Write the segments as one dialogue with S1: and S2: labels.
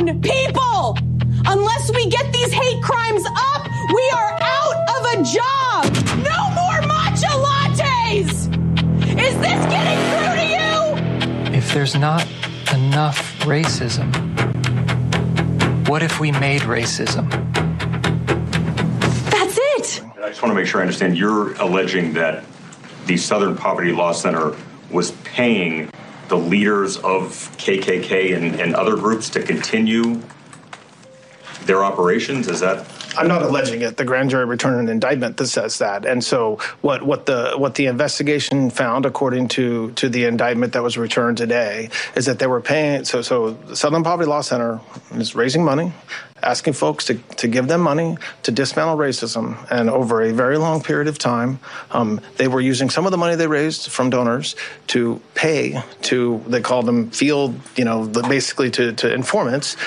S1: own people. Unless we get these hate crimes up, we are out of a job. No more matcha lattes. Is this getting through to you?
S2: If there's not enough racism, what if we made racism?
S1: That's it.
S3: I just want to make sure I understand. You're alleging that the Southern Poverty Law Center was paying the leaders of KKK and other groups to continue their operations? Is that?
S4: I'm not alleging it. The grand jury returned an indictment that says that. And so what the investigation found, according to the indictment that was returned today, is that they were paying. So the Southern Poverty Law Center is raising money, asking folks to give them money to dismantle racism. And over a very long period of time, they were using some of the money they raised from donors to pay to, they called them field, basically to informants,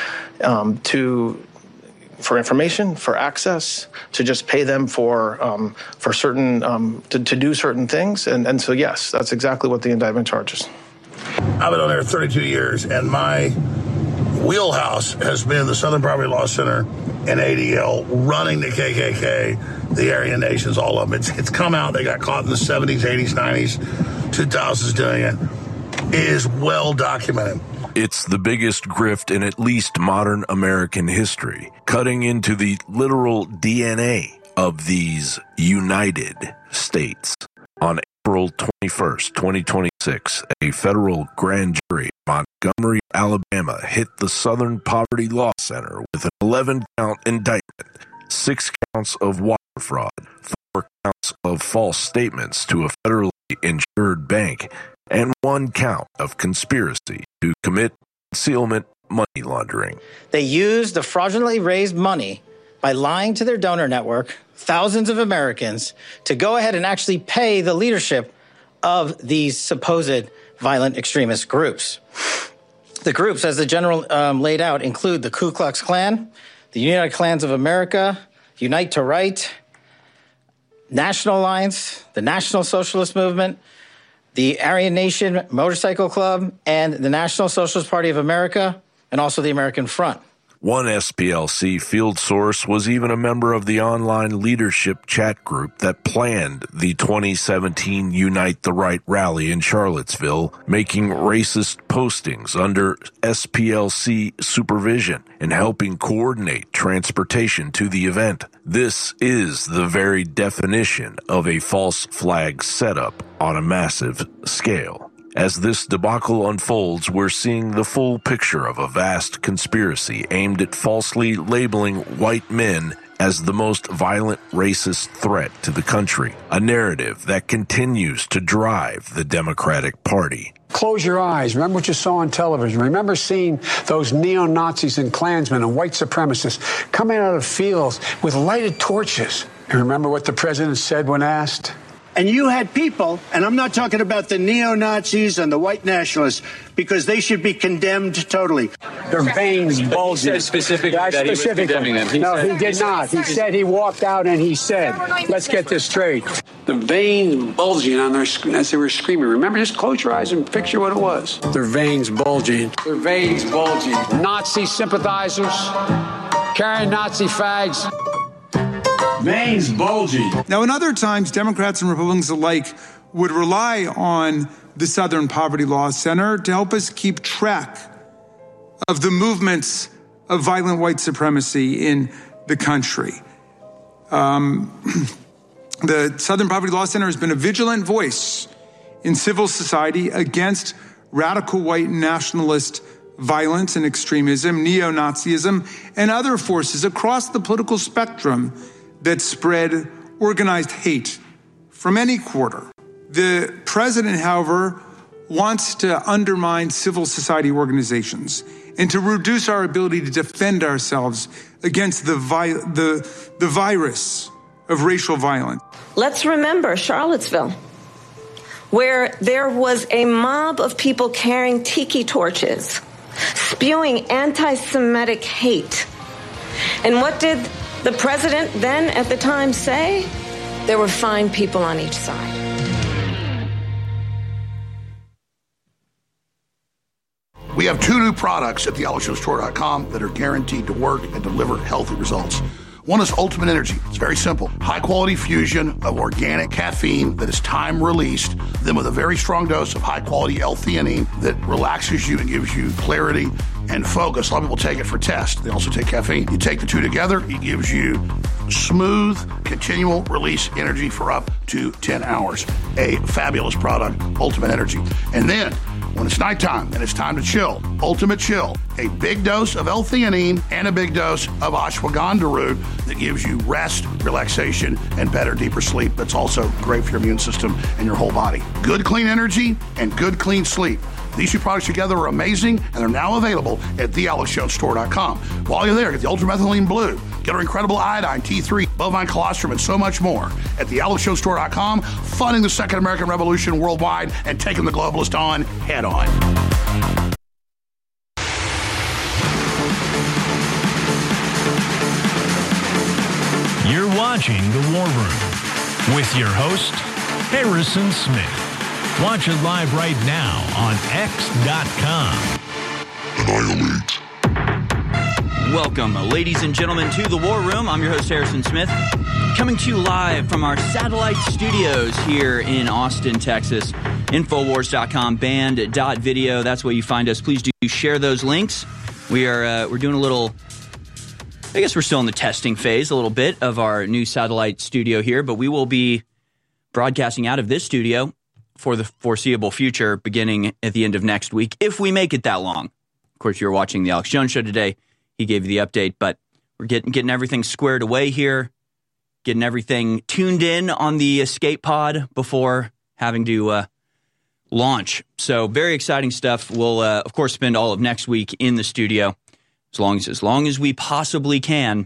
S4: for information, for access, to just pay them for certain, to do certain things. And so, yes, that's exactly what the indictment charges.
S5: I've been on there 32 years, and my wheelhouse has been the Southern Poverty Law Center and ADL running the KKK, the Aryan Nations, all of them. It's come out. They got caught in the 70s, 80s, 90s, 2000s doing it. It is well documented.
S6: It's the biggest grift in at least modern American history, cutting into the literal DNA of these United States. On April 21st, 2026, a federal grand jury in Montgomery, Alabama, hit the Southern Poverty Law Center with an 11-count indictment, 6 counts of wire fraud, 4 counts of false statements to a federally insured bank, and 1 count of conspiracy to commit concealment money laundering.
S7: They used the fraudulently raised money by lying to their donor network, thousands of Americans, to go ahead and actually pay the leadership of these supposed violent extremist groups. The groups, as the general laid out, include the Ku Klux Klan, the United Klans of America, Unite to Right, National Alliance, the National Socialist Movement, the Aryan Nation Motorcycle Club, and the National Socialist Party of America, and also the American Front.
S6: One SPLC field source was even a member of the online leadership chat group that planned the 2017 Unite the Right rally in Charlottesville, making racist postings under SPLC supervision and helping coordinate transportation to the event. This is the very definition of a false flag setup on a massive scale. As this debacle unfolds, we're seeing the full picture of a vast conspiracy aimed at falsely labeling white men as the most violent racist threat to the country, a narrative that continues to drive the Democratic Party.
S8: Close your eyes. Remember what you saw on television. Remember seeing those neo-Nazis and Klansmen and white supremacists coming out of fields with lighted torches. And remember what the president said when asked?
S9: And you had people, and I'm not talking about the neo-Nazis and the white nationalists, because they should be condemned totally.
S8: Their veins bulging.
S10: He said specifically that he was condemning them.
S8: No, he did not. He said he walked out and he said, let's get this straight. The veins bulging on their as they were screaming. Remember, just close your eyes and picture what it was. Their veins bulging. Their veins bulging. Nazi sympathizers carrying Nazi fags.
S11: Veins bulging. Now, in other times, Democrats and Republicans alike would rely on the Southern Poverty Law Center to help us keep track of the movements of violent white supremacy in the country. The Southern Poverty Law Center has been a vigilant voice in civil society against radical white nationalist violence and extremism, neo-Nazism, and other forces across the political spectrum that spread organized hate from any quarter. The president, however, wants to undermine civil society organizations and to reduce our ability to defend ourselves against the virus of racial violence.
S12: Let's remember Charlottesville, where there was a mob of people carrying tiki torches, spewing anti-Semitic hate. And what did the president then at the time say? There were fine people on each side.
S5: We have 2 new products at thealexshowstore.com that are guaranteed to work and deliver healthy results. One is Ultimate Energy. It's very simple. High-quality fusion of organic caffeine that is time-released, then with a very strong dose of high-quality L-theanine that relaxes you and gives you clarity and focus. A lot of people take it for test. They also take caffeine. You take the 2 together, it gives you smooth, continual release energy for up to 10 hours. A fabulous product, Ultimate Energy. And then, when it's nighttime and it's time to chill, Ultimate Chill, a big dose of L-theanine and a big dose of ashwagandha root that gives you rest, relaxation, and better, deeper sleep. That's also great for your immune system and your whole body. Good, clean energy and good, clean sleep. These 2 products together are amazing, and they're now available at thealexshowstore.com. While you're there, get the Ultramethylene Blue, get our incredible iodine, T3, bovine colostrum, and so much more at thealexshowstore.com, funding the Second American Revolution worldwide and taking the globalist on head on.
S13: You're watching The War Room with your host, Harrison Smith. Watch it live right now on X.com.
S14: Annihilate. Welcome, ladies and gentlemen, to The War Room. I'm your host, Harrison Smith, coming to you live from our satellite studios here in Austin, Texas. Infowars.com, band.video. That's where you find us. Please do share those links. We're doing a little, I guess we're still in the testing phase a little bit of our new satellite studio here, but we will be broadcasting out of this studio for the foreseeable future, beginning at the end of next week, if we make it that long. Of course, you're watching the Alex Jones Show today. He gave you the update, but we're getting everything squared away here, getting everything tuned in on the escape pod before having to launch. So very exciting stuff. We'll, of course, spend all of next week in the studio, as long as we possibly can,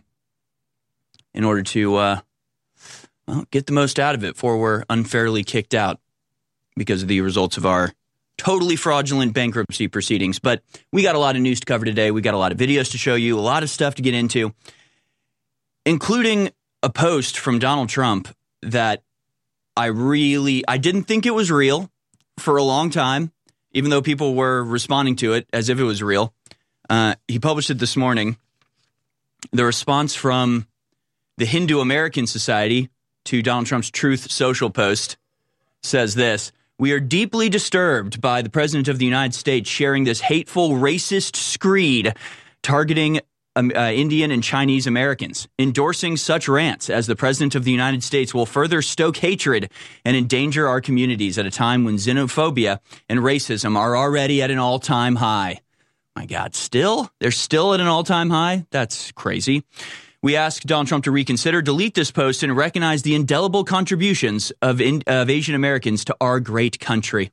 S14: in order to get the most out of it before we're unfairly kicked out because of the results of our totally fraudulent bankruptcy proceedings. But we got a lot of news to cover today. We got a lot of videos to show you, a lot of stuff to get into, including a post from Donald Trump that I didn't think it was real for a long time, even though people were responding to it as if it was real. He published it this morning. The response from the Hindu American Society to Donald Trump's Truth Social post says this: "We are deeply disturbed by the President of the United States sharing this hateful, racist screed targeting Indian and Chinese Americans. Endorsing such rants as the President of the United States will further stoke hatred and endanger our communities at a time when xenophobia and racism are already at an all-time high." My God, they're still at an all-time high? That's crazy. "We ask Donald Trump to reconsider, delete this post, and recognize the indelible contributions of Asian Americans to our great country."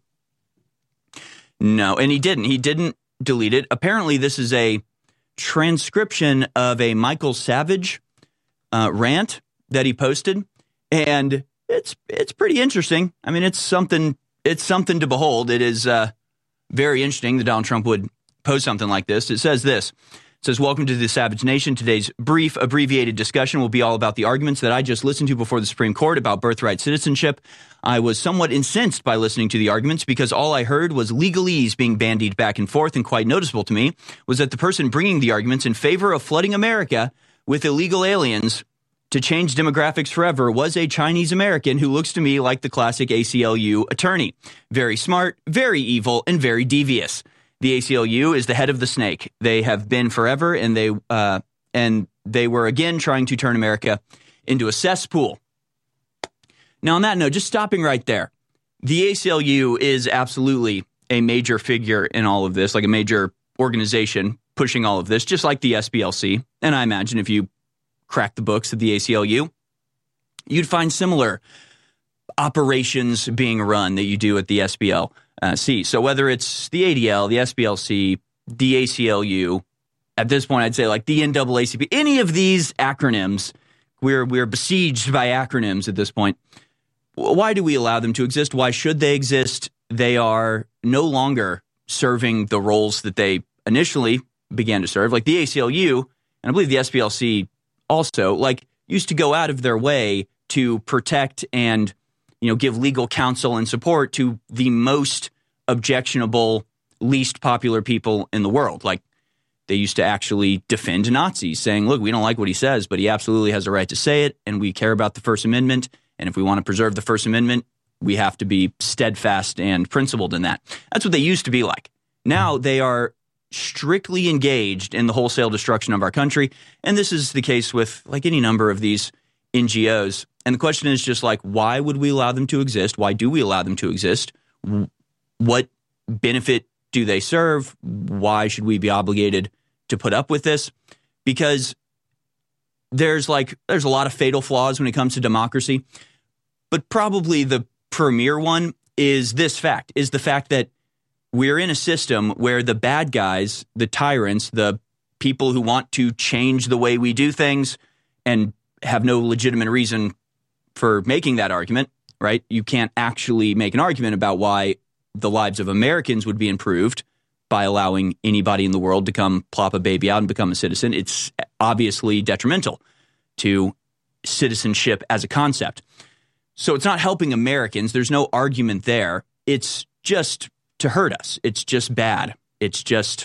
S14: No, and he didn't. He didn't delete it. Apparently, this is a transcription of a Michael Savage rant that he posted, and it's pretty interesting. I mean, it's something to behold. It is very interesting that Donald Trump would post something like this. It says this. It says, "Welcome to the Savage Nation. Today's brief, abbreviated discussion will be all about the arguments that I just listened to before the Supreme Court about birthright citizenship. I was somewhat incensed by listening to the arguments because all I heard was legalese being bandied back and forth, and quite noticeable to me was that the person bringing the arguments in favor of flooding America with illegal aliens to change demographics forever was a Chinese American who looks to me like the classic ACLU attorney. Very smart, very evil, and very devious. The ACLU is the head of the snake. They have been forever, and they were again trying to turn America into a cesspool." Now, on that note, just stopping right there, the ACLU is absolutely a major figure in all of this, like a major organization pushing all of this, just like the SPLC. And I imagine if you crack the books of the ACLU, you'd find similar operations being run that you do at the SPLC. So whether it's the ADL, the SPLC, the ACLU, at this point I'd say like the NAACP, any of these acronyms, we're besieged by acronyms at this point. Why do we allow them to exist? Why should they exist? They are no longer serving the roles that they initially began to serve. Like the ACLU, and I believe the SPLC also, like used to go out of their way to protect and give legal counsel and support to the most objectionable least popular people in the world. Like, they used to actually defend Nazis, saying, look, we don't like what he says, but he absolutely has a right to say it, and we care about the First Amendment, and if we want to preserve the First Amendment, we have to be steadfast and principled in that. That's what they used to be like. Now they are strictly engaged in the wholesale destruction of our country, and this is the case with like any number of these NGOs. And the question is just like, why would we allow them to exist? Why do we allow them to exist? What benefit do they serve? Why should we be obligated to put up with this? Because there's a lot of fatal flaws when it comes to democracy, but probably the premier one is the fact that we're in a system where the bad guys, the tyrants, the people who want to change the way we do things and have no legitimate reason for making that argument, right? You can't actually make an argument about why the lives of Americans would be improved by allowing anybody in the world to come plop a baby out and become a citizen. It's obviously detrimental to citizenship as a concept. So it's not helping Americans. There's no argument there. It's just to hurt us. It's just bad. It's just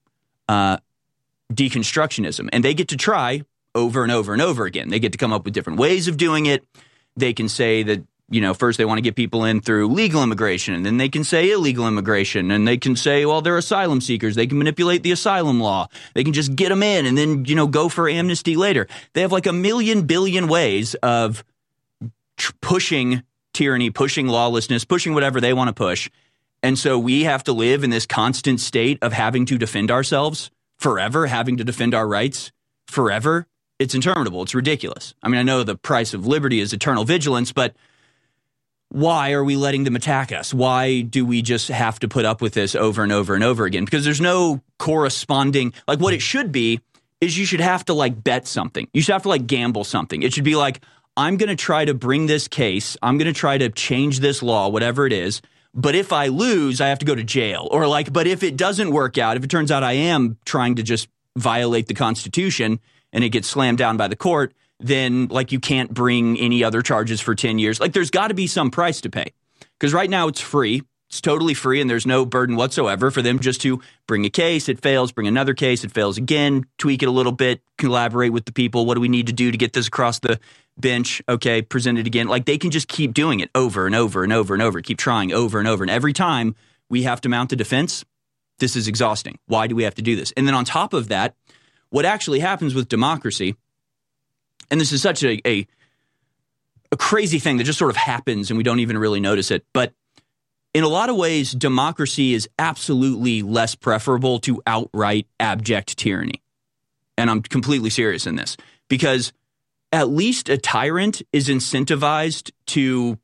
S14: deconstructionism. And they get to try over and over and over again. They get to come up with different ways of doing it. They can say that, first they want to get people in through legal immigration, and then they can say illegal immigration, and they can say, well, they're asylum seekers. They can manipulate the asylum law. They can just get them in and then, go for amnesty later. They have like a million billion ways of pushing tyranny, pushing lawlessness, pushing whatever they want to push. And so we have to live in this constant state of having to defend ourselves forever, having to defend our rights forever. It's interminable. It's ridiculous. I mean, I know the price of liberty is eternal vigilance, but why are we letting them attack us? Why do we just have to put up with this over and over and over again? Because there's no corresponding, like what it should be is you should have to like bet something. You should have to like gamble something. It should be like, I'm going to try to bring this case. I'm going to try to change this law, whatever it is. But if I lose, I have to go to jail. Or like, but if it doesn't work out, if it turns out I am trying to just violate the Constitution and it gets slammed down by the court, then like you can't bring any other charges for 10 years. Like there's got to be some price to pay. Because right now it's free. It's totally free, and there's no burden whatsoever for them just to bring a case. It fails, bring another case. It fails again, tweak it a little bit, collaborate with the people. What do we need to do to get this across the bench? Okay, present it again. Like they can just keep doing it over and over and over and over, keep trying over and over. And every time we have to mount a defense, this is exhausting. Why do we have to do this? And then on top of that, what actually happens with democracy, and this is such a crazy thing that just sort of happens and we don't even really notice it, but in a lot of ways, democracy is absolutely less preferable to outright abject tyranny. And I'm completely serious in this, because at least a tyrant is incentivized to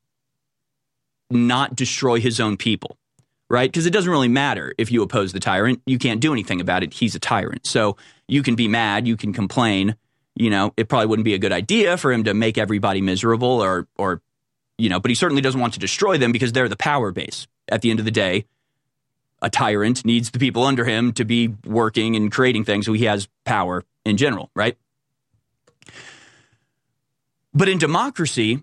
S14: not destroy his own people, right? Because it doesn't really matter if you oppose the tyrant. You can't do anything about it. He's a tyrant. So you can be mad, you can complain. It probably wouldn't be a good idea for him to make everybody miserable or but he certainly doesn't want to destroy them because they're the power base. At the end of the day, a tyrant needs the people under him to be working and creating things, so he has power in general, right? But in democracy,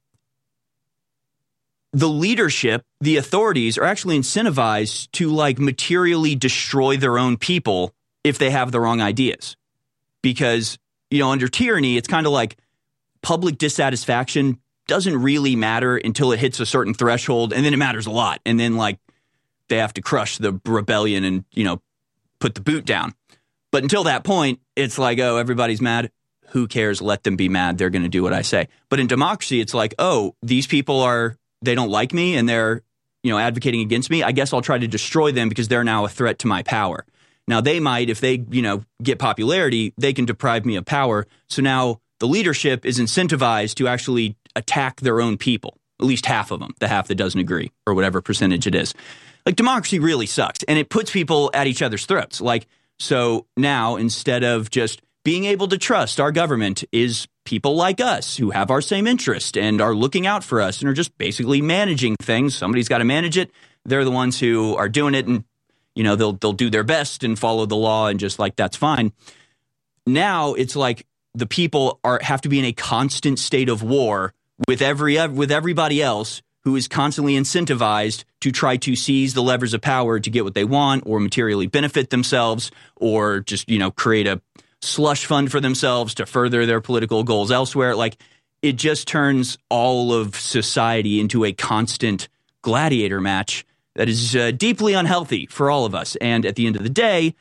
S14: the leadership, the authorities are actually incentivized to like materially destroy their own people if they have the wrong ideas. Because, under tyranny, it's kind of like public dissatisfaction doesn't really matter until it hits a certain threshold, and then it matters a lot. And then like they have to crush the rebellion and, put the boot down. But until that point, it's like, oh, everybody's mad. Who cares? Let them be mad. They're going to do what I say. But in democracy, it's like, oh, these people they don't like me and they're, advocating against me. I guess I'll try to destroy them because they're now a threat to my power. Now they might, if they, get popularity, they can deprive me of power. So now the leadership is incentivized to actually attack their own people, at least half of them, the half that doesn't agree, or whatever percentage it is. Like democracy really sucks, and it puts people at each other's throats. Like, so now instead of just being able to trust our government is people like us who have our same interest and are looking out for us and are just basically managing things. Somebody's got to manage it. They're the ones who are doing it, and they'll do their best and follow the law, and just like that's fine. Now it's like the people have to be in a constant state of war with everybody else who is constantly incentivized to try to seize the levers of power to get what they want or materially benefit themselves or just, create a slush fund for themselves to further their political goals elsewhere. Like, it just turns all of society into a constant gladiator match that is deeply unhealthy for all of us. And at the end of the day,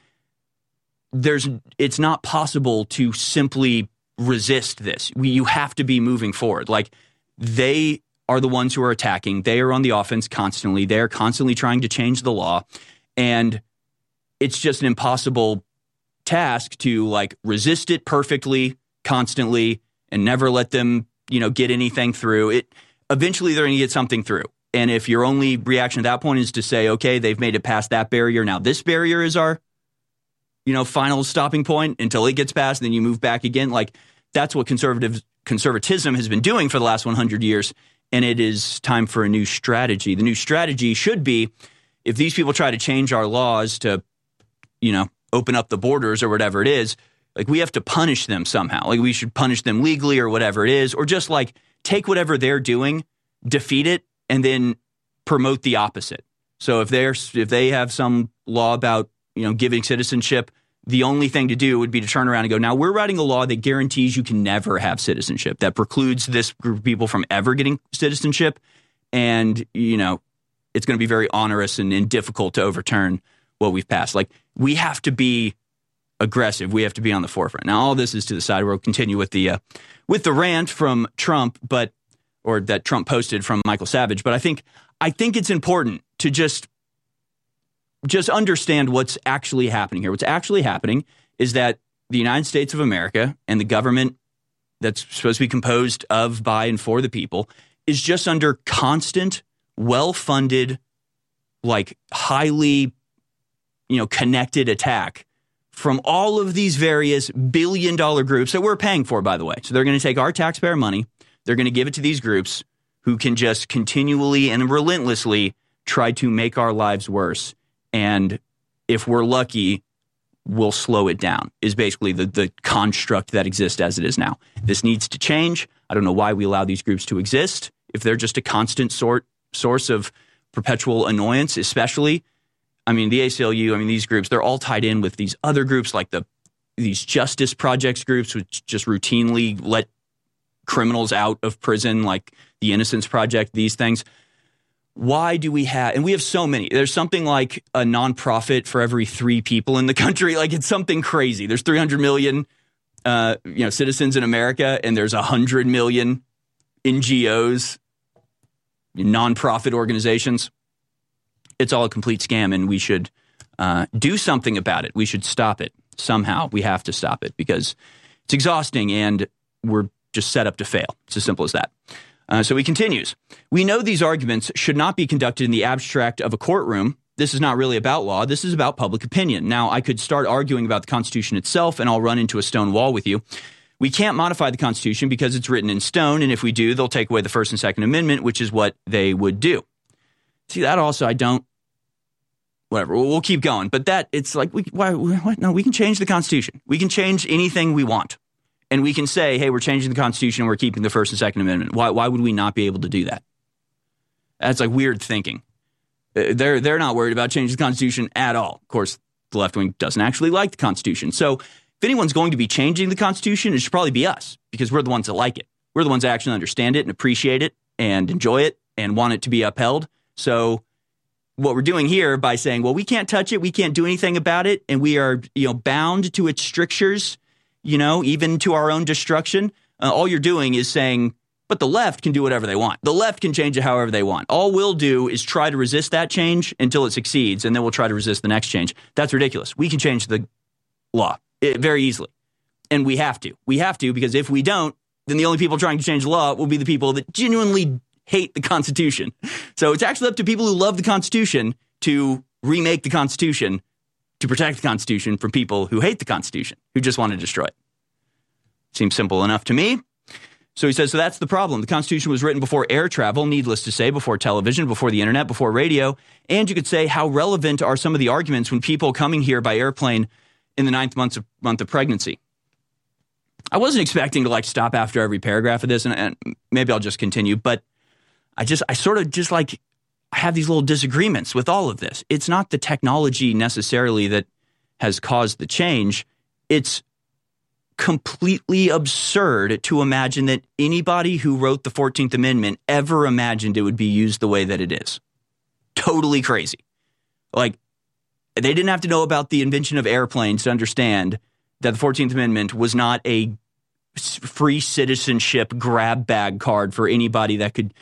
S14: it's not possible to simply resist this. You have to be moving forward. Like, they are the ones who are attacking. They are on the offense constantly. They're constantly trying to change the law. And it's just an impossible task to resist it perfectly, constantly, and never let them, get anything through it. Eventually they're going to get something through. And if your only reaction at that point is to say, okay, they've made it past that barrier, now this barrier is our, final stopping point until it gets passed, and then you move back again. That's what conservatism has been doing for the last 100 years. And it is time for a new strategy. The new strategy should be, if these people try to change our laws to, open up the borders or whatever it is, we have to punish them somehow. We should punish them legally or whatever it is, or just take whatever they're doing, defeat it, and then promote the opposite. So if they have some law about, giving citizenship, the only thing to do would be to turn around and go, now we're writing a law that guarantees you can never have citizenship, that precludes this group of people from ever getting citizenship. And, it's going to be very onerous and difficult to overturn what we've passed. We have to be aggressive. We have to be on the forefront. Now, all this is to the side. We'll continue with the rant from Trump, or that Trump posted from Michael Savage. But I think it's important to just understand what's actually happening here. What's actually happening is that the United States of America and the government that's supposed to be composed of, by, and for the people is just under constant, well-funded, highly, connected attack from all of these various billion-dollar groups that we're paying for, by the way. So they're going to take our taxpayer money, they're going to give it to these groups who can just continually and relentlessly try to make our lives worse. And if we're lucky, we'll slow it down, is basically the construct that exists as it is now. This needs to change. I don't know why we allow these groups to exist if they're just a constant source of perpetual annoyance, especially. The ACLU, these groups, they're all tied in with these other groups these justice projects groups, which just routinely let criminals out of prison, like the Innocence Project, these things. Why do we have, and we have so many, there's something like a nonprofit for every 3 people in the country. It's something crazy. There's 300 million, citizens in America, and there's 100 million NGOs, nonprofit organizations. It's all a complete scam, and we should do something about it. We should stop it somehow. We have to stop it because it's exhausting, and we're just set up to fail. It's as simple as that. So he continues. We know these arguments should not be conducted in the abstract of a courtroom. This is not really about law. This is about public opinion. Now, I could start arguing about the Constitution itself, and I'll run into a stone wall with you. We can't modify the Constitution because it's written in stone, and if we do, they'll take away the First and Second Amendment, which is what they would do. See, that also, whatever, we'll keep going. But it's what? No, we can change the Constitution. We can change anything we want. And we can say, hey, we're changing the Constitution and we're keeping the First and Second Amendment. Why would we not be able to do that? That's weird thinking. They're not worried about changing the Constitution at all. Of course, the left wing doesn't actually like the Constitution. So if anyone's going to be changing the Constitution, it should probably be us, because we're the ones that like it. We're the ones that actually understand it and appreciate it and enjoy it and want it to be upheld. So what we're doing here by saying, well, we can't touch it, we can't do anything about it, and we are bound to its strictures, even to our own destruction. All you're doing is saying, but the left can do whatever they want. The left can change it however they want. All we'll do is try to resist that change until it succeeds, and then we'll try to resist the next change. That's ridiculous. We can change the law very easily, and we have to. We have to, because if we don't, then the only people trying to change the law will be the people that genuinely hate the Constitution. So it's actually up to people who love the Constitution to remake the Constitution, to protect the Constitution from people who hate the Constitution, who just want to destroy it. Seems simple enough to me. So he says, so that's the problem. The Constitution was written before air travel, needless to say, before television, before the internet, before radio. And you could say, how relevant are some of the arguments when people coming here by airplane in the 9th month of pregnancy? I wasn't expecting to stop after every paragraph of this, and maybe I'll just continue, but I sort of just like, I have these little disagreements with all of this. It's not the technology necessarily that has caused the change. It's completely absurd to imagine that anybody who wrote the 14th Amendment ever imagined it would be used the way that it is. Totally crazy. Like, they didn't have to know about the invention of airplanes to understand that the 14th Amendment was not a free citizenship grab bag card for anybody that could,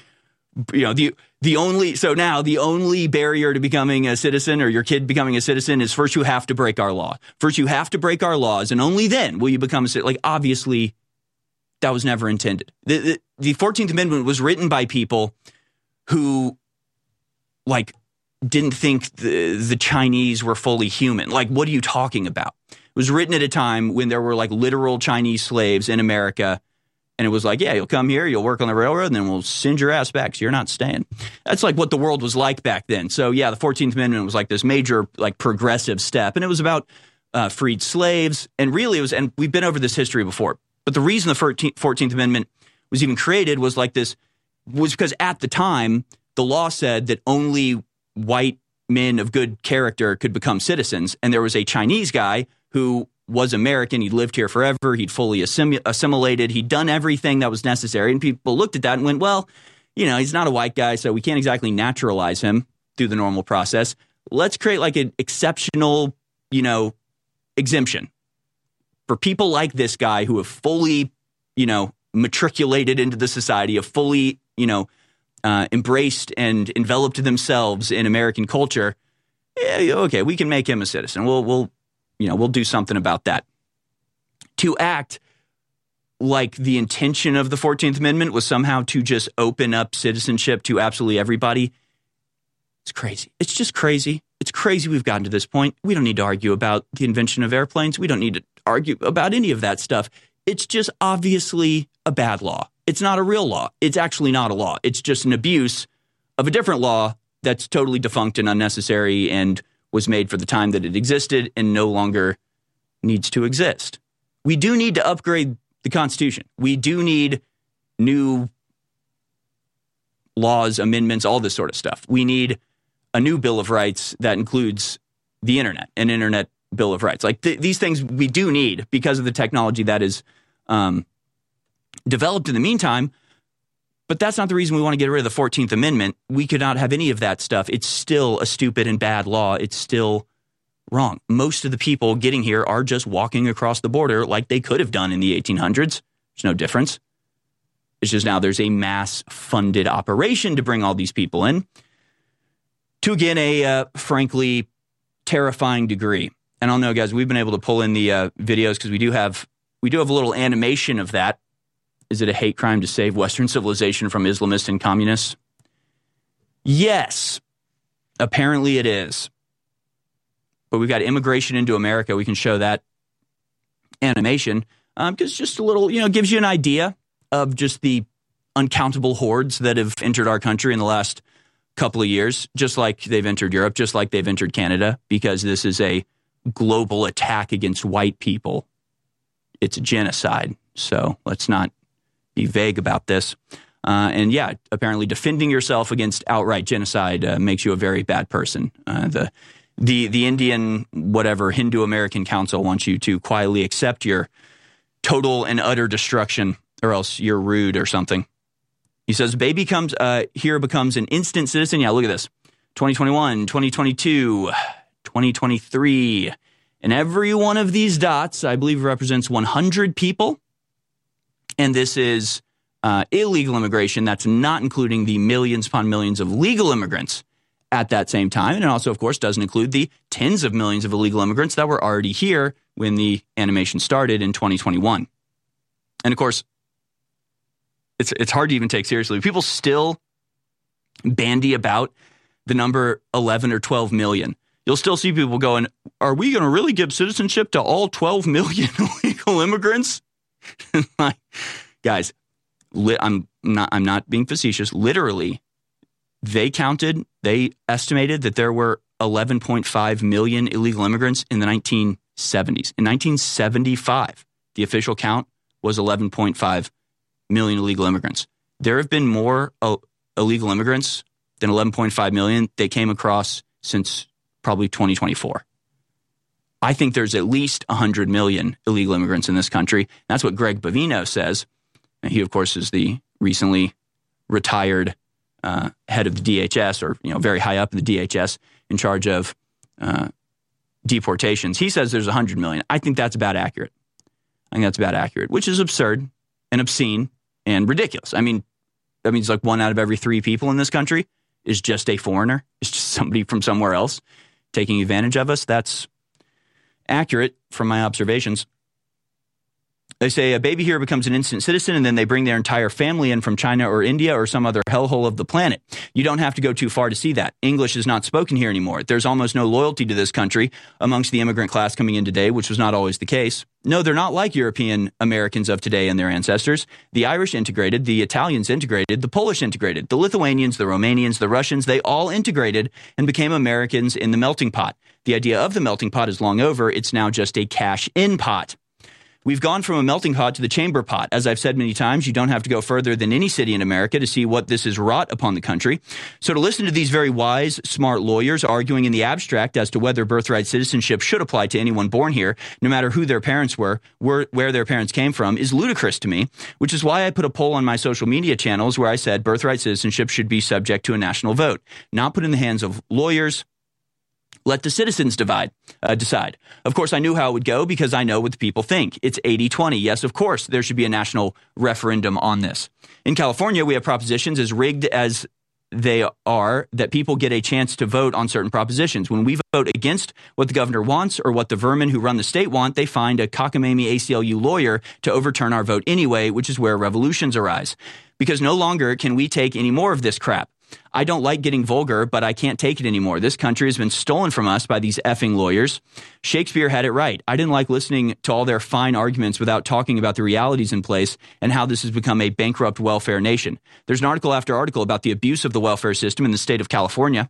S14: the only barrier to becoming a citizen or your kid becoming a citizen is first you have to break our law. First you have to break our laws, and only then will you become a citizen. Like, obviously, that was never intended. The 14th Amendment was written by people who, like, didn't think the Chinese were fully human. Like, what are you talking about? It was written at a time when there were, like, literal Chinese slaves in America. And it was like, yeah, you'll come here, you'll work on the railroad, and then we'll send your ass back, so you're not staying. That's like what the world was like back then. So, yeah, the 14th Amendment was like this major, like, progressive step. And it was about freed slaves. And really it was, and we've been over this history before. But the reason the 14th Amendment was even created was like this, was because at the time, the law said that only white men of good character could become citizens. And there was a Chinese guy who was American. He'd lived here forever. He'd fully assimilated. He'd done everything that was necessary. And people looked at that and went, well, he's not a white guy, so we can't exactly naturalize him through the normal process. Let's create like an exceptional, exemption for people like this guy who have fully, matriculated into the society, have fully, embraced and enveloped themselves in American culture. Yeah, okay, we can make him a citizen. We'll do something about that. To act like the intention of the 14th Amendment was somehow to just open up citizenship to absolutely everybody, it's crazy. It's just crazy. It's crazy we've gotten to this point. We don't need to argue about the invention of airplanes. We don't need to argue about any of that stuff. It's just obviously a bad law. It's not a real law. It's actually not a law. It's just an abuse of a different law that's totally defunct and unnecessary and was made for the time that it existed and no longer needs to exist. We do need to upgrade the Constitution. We do need new laws, amendments, all this sort of stuff. We need a new Bill of Rights that includes the internet, an internet Bill of Rights. Like these things we do need because of the technology that is developed in the meantime. But that's not the reason we want to get rid of the 14th Amendment. We could not have any of that stuff. It's still a stupid and bad law. It's still wrong. Most of the people getting here are just walking across the border like they could have done in the 1800s. There's no difference. It's just now there's a mass-funded operation to bring all these people in to, again, a frankly terrifying degree. And I don't know, guys, we've been able to pull in the videos because we do have a little animation of that. Is it a hate crime to save Western civilization from Islamists and communists? Yes, apparently it is. But we've got immigration into America. We can show that animation because just a little, gives you an idea of just the uncountable hordes that have entered our country in the last couple of years, just like they've entered Europe, just like they've entered Canada, because this is a global attack against white people. It's a genocide. So let's not be vague about this. And yeah, apparently defending yourself against outright genocide makes you a very bad person. The Indian, whatever, Hindu American Council wants you to quietly accept your total and utter destruction, or else you're rude or something. He says, baby becomes an instant citizen. Yeah, look at this. 2021, 2022, 2023. And every one of these dots, I believe, represents 100 people. And this is illegal immigration. That's not including the millions upon millions of legal immigrants at that same time. And it also, of course, doesn't include the tens of millions of illegal immigrants that were already here when the animation started in 2021. And, of course, it's hard to even take seriously. People still bandy about the number 11 or 12 million. You'll still see people going, are we going to really give citizenship to all 12 million illegal immigrants? Like, guys, I'm not being facetious. Literally, they estimated that there were 11.5 million illegal immigrants in the 1970s. In 1975, the official count was 11.5 million illegal immigrants. There have been more illegal immigrants than 11.5 million they came across since probably 2024. I think there's at least 100 million illegal immigrants in this country. That's what Greg Bovino says. And he, of course, is the recently retired head of the DHS, or very high up in the DHS, in charge of deportations. He says there's 100 million. I think that's about accurate. Which is absurd and obscene and ridiculous. I mean, that means like 1 out of every 3 people in this country is just a foreigner. It's just somebody from somewhere else taking advantage of us. That's accurate from my observations. They say a baby here becomes an instant citizen, and then they bring their entire family in from China or India or some other hellhole of the planet. You don't have to go too far to see that. English is not spoken here anymore. There's almost no loyalty to this country amongst the immigrant class coming in today, which was not always the case. No, they're not like European Americans of today and their ancestors. The Irish integrated, the Italians integrated, the Polish integrated, the Lithuanians, the Romanians, the Russians, they all integrated and became Americans in the melting pot. The idea of the melting pot is long over. It's now just a cash-in pot. We've gone from a melting pot to the chamber pot. As I've said many times, you don't have to go further than any city in America to see what this has wrought upon the country. So to listen to these very wise, smart lawyers arguing in the abstract as to whether birthright citizenship should apply to anyone born here, no matter who their parents were, where their parents came from, is ludicrous to me, which is why I put a poll on my social media channels where I said birthright citizenship should be subject to a national vote, not put in the hands of lawyers. Let the citizens decide. Of course, I knew how it would go because I know what the people think. It's 80-20. Yes, of course, there should be a national referendum on this. In California, we have propositions as rigged as they are that people get a chance to vote on certain propositions. When we vote against what the governor wants or what the vermin who run the state want, they find a cockamamie ACLU lawyer to overturn our vote anyway, which is where revolutions arise. Because no longer can we take any more of this crap. I don't like getting vulgar, but I can't take it anymore. This country has been stolen from us by these effing lawyers. Shakespeare had it right. I didn't like listening to all their fine arguments without talking about the realities in place and how this has become a bankrupt welfare nation. There's an article after article about the abuse of the welfare system in the state of California.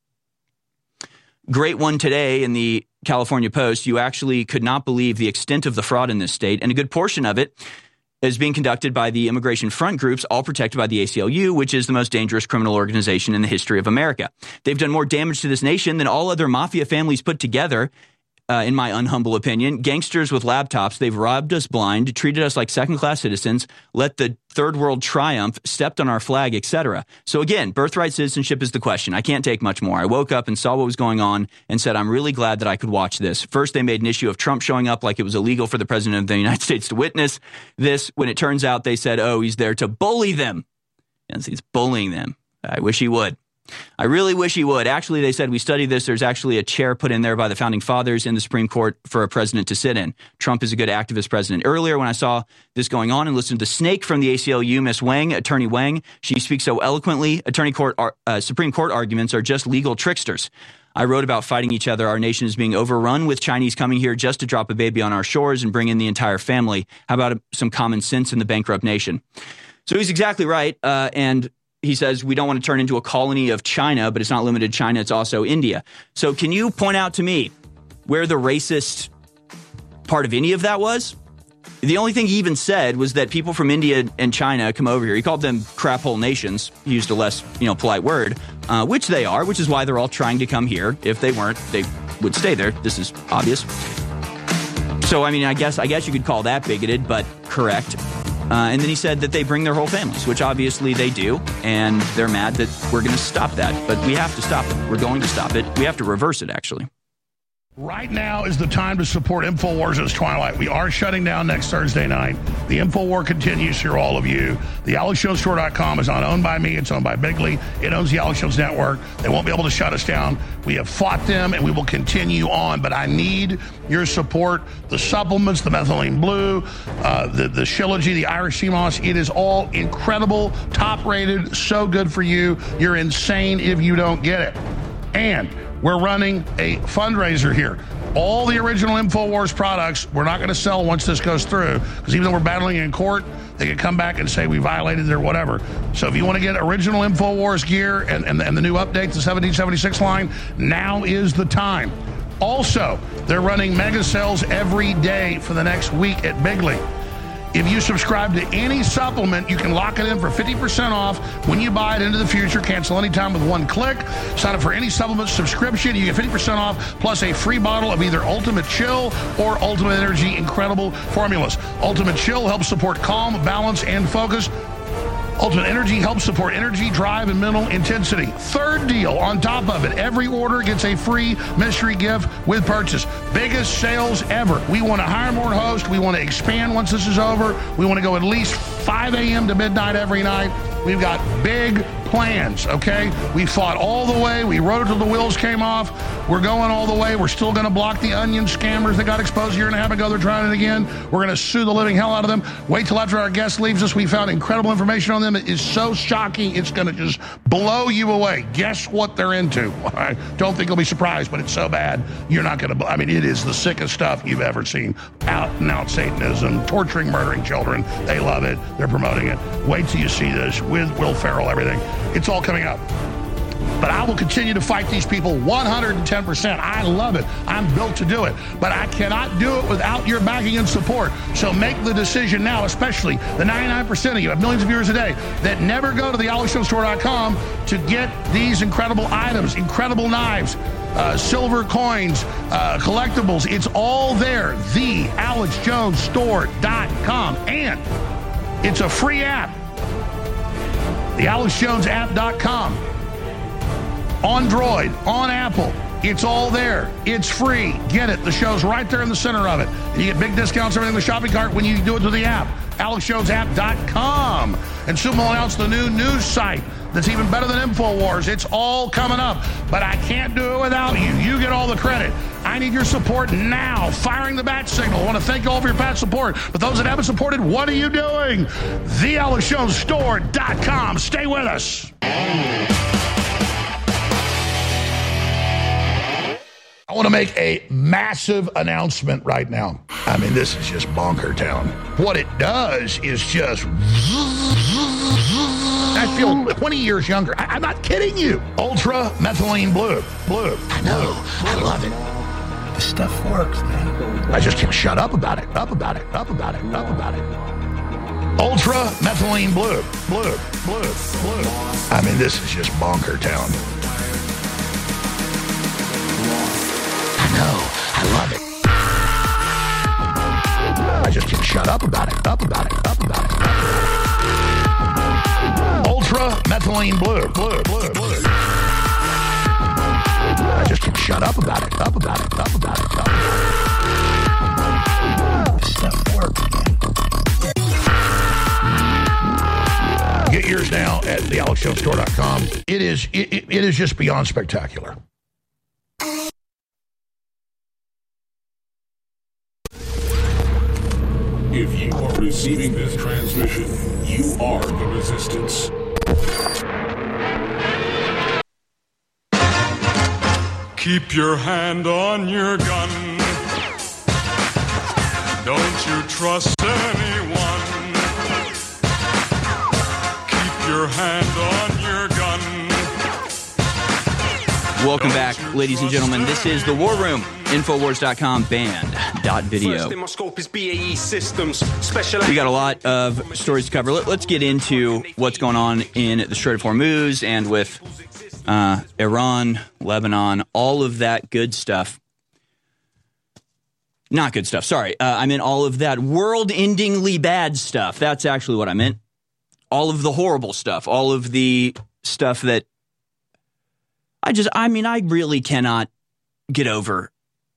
S14: Great one today in the California Post. You actually could not believe the extent of the fraud in this state, and a good portion of it is being conducted by the immigration front groups, all protected by the ACLU, which is the most dangerous criminal organization in the history of America. They've done more damage to this nation than all other mafia families put together, in my unhumble opinion. Gangsters with laptops, they've robbed us blind, treated us like second-class citizens, let the third world triumph, stepped on our flag, etc. So again, birthright citizenship is the question. I can't take much more. I woke up and saw what was going on and said, I'm really glad that I could watch this. First, they made an issue of Trump showing up like it was illegal for the president of the United States to witness this, when it turns out they said, oh, he's there to bully them. And he's bullying them. I wish he would. I really wish he would. Actually, they said we studied this. There's actually a chair put in there by the founding fathers in the Supreme Court for a president to sit in. Trump is a good activist president. Earlier, when I saw this going on and listened to the snake from the ACLU, Miss Wang, Attorney Wang, she speaks so eloquently. Supreme Court arguments are just legal tricksters. I wrote about fighting each other. Our nation is being overrun with Chinese coming here just to drop a baby on our shores and bring in the entire family. How about some common sense in the bankrupt nation? So he's exactly right. And he says we don't want to turn into a colony of China, but it's not limited to China. It's also India. So can you point out to me where the racist part of any of that was? The only thing he even said was that people from India and China come over here. He called them crap hole nations. He used a less, polite word, which they are, which is why they're all trying to come here. If they weren't, they would stay there. This is obvious. So, I guess you could call that bigoted, but correct. And then he said that they bring their whole families, which obviously they do, and they're mad that we're going to stop that. But we have to stop it. We're going to stop it. We have to reverse it, actually.
S5: Right now is the time to support InfoWars' Twilight. We are shutting down next Thursday night. The InfoWar continues for all of you. The AlexJonesStore.com is not owned by me. It's owned by Bigley. It owns the Alex Jones Network. They won't be able to shut us down. We have fought them, and we will continue on. But I need your support. The supplements, the methylene blue, the Shilajit, the Irish sea moss, it is all incredible, top-rated, so good for you. You're insane if you don't get it. And we're running a fundraiser here. All the original InfoWars products, we're not going to sell once this goes through, because even though we're battling in court, they could come back and say we violated their whatever. So if you want to get original InfoWars gear and the new update, the 1776 line, now is the time. Also, they're running mega sales every day for the next week at Bigley. If you subscribe to any supplement, you can lock it in for 50% off when you buy it into the future. Cancel anytime with one click. Sign up for any supplement subscription. You get 50% off plus a free bottle of either Ultimate Chill or Ultimate Energy Incredible Formulas. Ultimate Chill helps support calm, balance, and focus. Ultimate Energy helps support energy, drive, and mental intensity. Third deal on top of it. Every order gets a free mystery gift with purchase. Biggest sales ever. We want to hire more hosts. We want to expand once this is over. We want to go at least 5 a.m. to midnight every night. We've got big plans, okay? We fought all the way. We rode till the wheels came off. We're going all the way. We're still going to block the onion scammers that got exposed a year and a half ago. They're trying it again. We're going to sue the living hell out of them. Wait till after our guest leaves us. We found incredible information on them. It is so shocking. It's going to just blow you away. Guess what they're into? I don't think you'll be surprised, but it's so bad. You're not going to, I mean, it is the sickest stuff you've ever seen. Out and out Satanism, torturing, murdering children. They love it. They're promoting it. Wait till you see this with Will Ferrell, everything. It's all coming up. But I will continue to fight these people 110%. I love it. I'm built to do it. But I cannot do it without your backing and support. So make the decision now, especially the 99% of you, have millions of viewers a day, that never go to thealexjonestore.com to get these incredible items, incredible knives, silver coins, collectibles. It's all there. thealexjonestore.com. And it's a free app. thealexjonesapp.com. On Droid, on Apple, it's all there. It's free. Get it. The show's right there in the center of it. You get big discounts, everything in the shopping cart when you do it through the app. AlexJonesApp.com. And soon we'll announce the new news site that's even better than InfoWars. It's all coming up. But I can't do it without you. You get all the credit. I need your support now. Firing the bat signal. I want to thank you all for your past support. But those that haven't supported, what are you doing? TheAlexJonesStore.com. Stay with us. I want to make a massive announcement right now. I mean, this is just bonker town. What it does is just... I feel 20 years younger. I'm not kidding you. Ultra methylene blue. I know. I love it. This stuff works, man. I just can't shut up about it. Up about it. Ultra methylene blue. I mean, this is just bonker town. I know. I love it. I just can't shut up about it. Up about it. Ultra methylene blue. I just can't shut up about it. Up about it. This stuff works, man. Get yours now at thealexjonestore.com. It is just beyond spectacular.
S15: If you are receiving this transmission, you are the resistance.
S16: Keep your hand on your gun. Don't you trust anyone. Keep your hand on your gun.
S14: Welcome back, ladies and gentlemen. This is The War Room. Infowars.com band.video. We got a lot of stories to cover. Let's get into what's going on in the Strait of Hormuz and with Iran, Lebanon, all of that good stuff. Not good stuff, sorry. I meant all of that world-endingly bad stuff. That's actually what I meant. All of the horrible stuff. All of the stuff that I really cannot get over.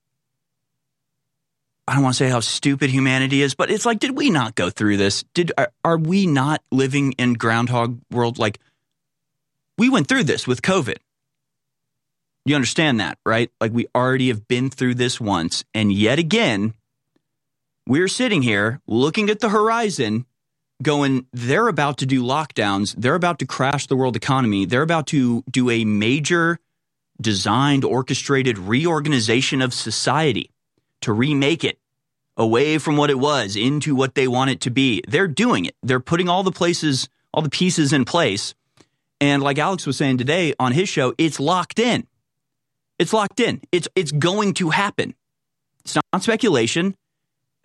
S14: I don't want to say how stupid humanity is, but it's like, did we not go through this? Are we not living in Groundhog World? Like, we went through this with COVID. You understand that, right? Like, we already have been through this once, and yet again, we're sitting here looking at the horizon going, they're about to do lockdowns. They're about to crash the world economy. They're about to do a major designed, orchestrated reorganization of society to remake it away from what it was into what they want it to be. They're doing it. They're putting all the pieces in place. And like Alex was saying today on his show, it's locked in. It's locked in. It's going to happen. It's not speculation.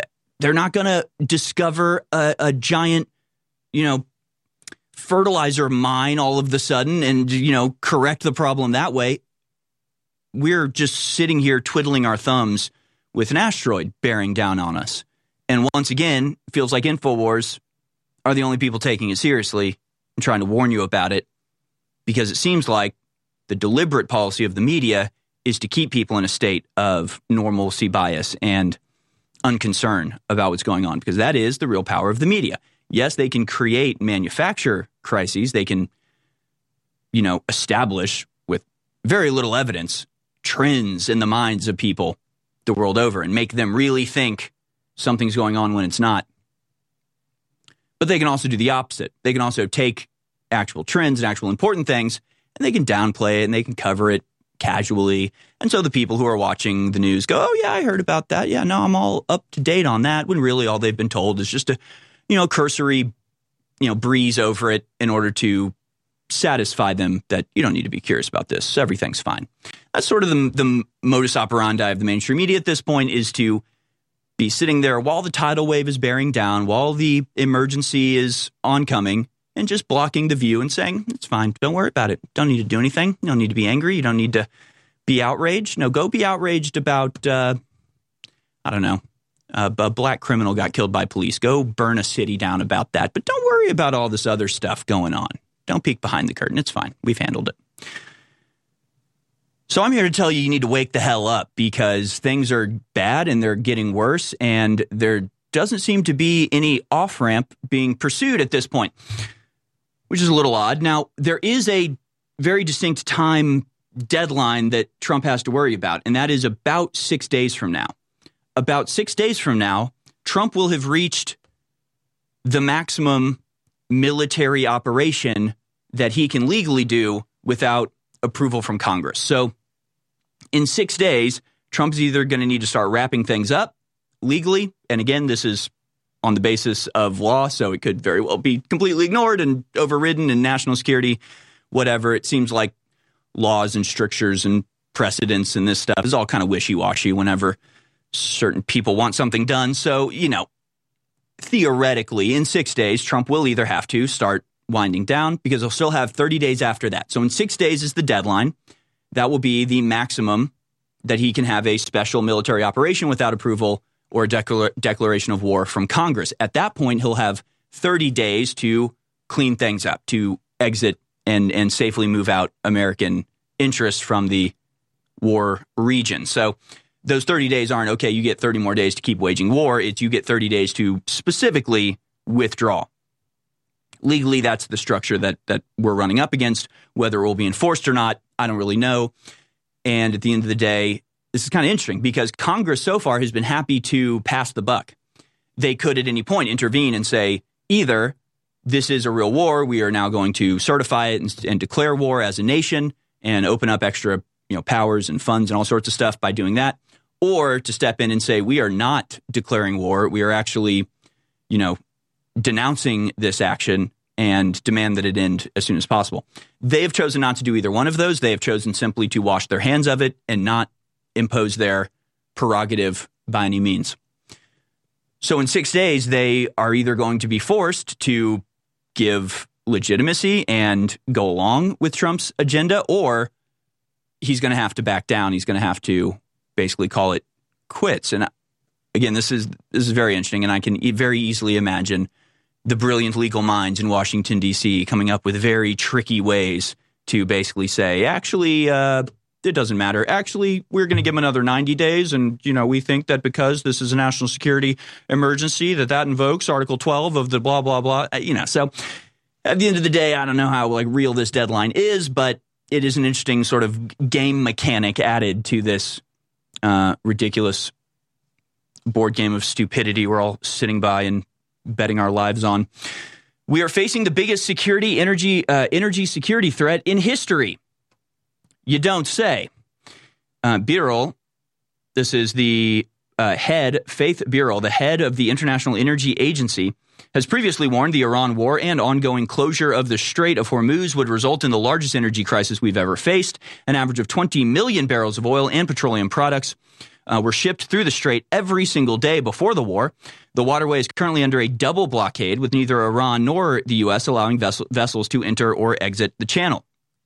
S14: They're not going to discover a giant, fertilizer mine all of the sudden and, correct the problem that way. We're just sitting here twiddling our thumbs with an asteroid bearing down on us. And once again, feels like InfoWars are the only people taking it seriously and trying to warn you about it, because it seems like the deliberate policy of the media is to keep people in a state of normalcy bias and unconcern about what's going on, because that is the real power of the media. Yes, they can manufacture crises. They can, establish with very little evidence trends in the minds of people the world over and make them really think something's going on when it's not. But they can also do the opposite. They can also take actual trends and actual important things, and they can downplay it and they can cover it casually. And so the people who are watching the news go, oh, yeah, I heard about that. Yeah, no, I'm all up to date on that. When really all they've been told is just a, cursory, breeze over it in order to satisfy them that you don't need to be curious about this. Everything's fine. That's sort of the modus operandi of the mainstream media at this point, is to be sitting there while the tidal wave is bearing down, while the emergency is oncoming, and just blocking the view and saying, it's fine, don't worry about it. Don't need to do anything. You don't need to be angry. You don't need to be outraged. No, go be outraged about, a black criminal got killed by police. Go burn a city down about that. But don't worry about all this other stuff going on. Don't peek behind the curtain. It's fine. We've handled it. So I'm here to tell you need to wake the hell up, because things are bad and they're getting worse, and there doesn't seem to be any off-ramp being pursued at this point, which is a little odd. Now, there is a very distinct time deadline that Trump has to worry about, and that is about 6 days from now. About 6 days from now, Trump will have reached the maximum military operation that he can legally do without approval from Congress. So in 6 days, Trump's either going to need to start wrapping things up legally, and again, this is on the basis of law, so it could very well be completely ignored and overridden, and national security, whatever. It seems like laws and strictures and precedents and this stuff is all kind of wishy-washy whenever certain people want something done. So, theoretically, in 6 days, Trump will either have to start winding down, because he'll still have 30 days after that. So in 6 days is the deadline. That will be the maximum that he can have a special military operation without approval or a declaration of war from Congress. At that point, he'll have 30 days to clean things up, to exit and safely move out American interests from the war region. So those 30 days aren't, okay, you get 30 more days to keep waging war. It's you get 30 days to specifically withdraw. Legally, that's the structure that we're running up against. Whether it will be enforced or not, I don't really know. And at the end of the day, this is kind of interesting, because Congress so far has been happy to pass the buck. They could at any point intervene and say, either this is a real war, we are now going to certify it and declare war as a nation and open up extra powers and funds and all sorts of stuff by doing that, or to step in and say, we are not declaring war, we are actually, denouncing this action and demand that it end as soon as possible. They have chosen not to do either one of those. They have chosen simply to wash their hands of it and not impose their prerogative by any means. So in 6 days, they are either going to be forced to give legitimacy and go along with Trump's agenda, or he's going to have to back down. He's going to have to basically call it quits. And again, this is very interesting, and I can very easily imagine the brilliant legal minds in Washington, D.C. coming up with very tricky ways to basically say, actually, it doesn't matter. Actually, we're going to give him another 90 days. And, we think that because this is a national security emergency, that invokes Article 12 of the blah, blah, blah. So at the end of the day, I don't know how real this deadline is, but it is an interesting sort of game mechanic added to this ridiculous board game of stupidity we're all sitting by and betting our lives on. We are facing the biggest energy security threat in history. You don't say. Birol, this is the Faith Birol, the head of the International Energy Agency, has previously warned the Iran war and ongoing closure of the Strait of Hormuz would result in the largest energy crisis we've ever faced. An average of 20 million barrels of oil and petroleum products were shipped through the strait every single day before the war. The waterway is currently under a double blockade, with neither Iran nor the U.S. allowing vessels to enter or exit the channel.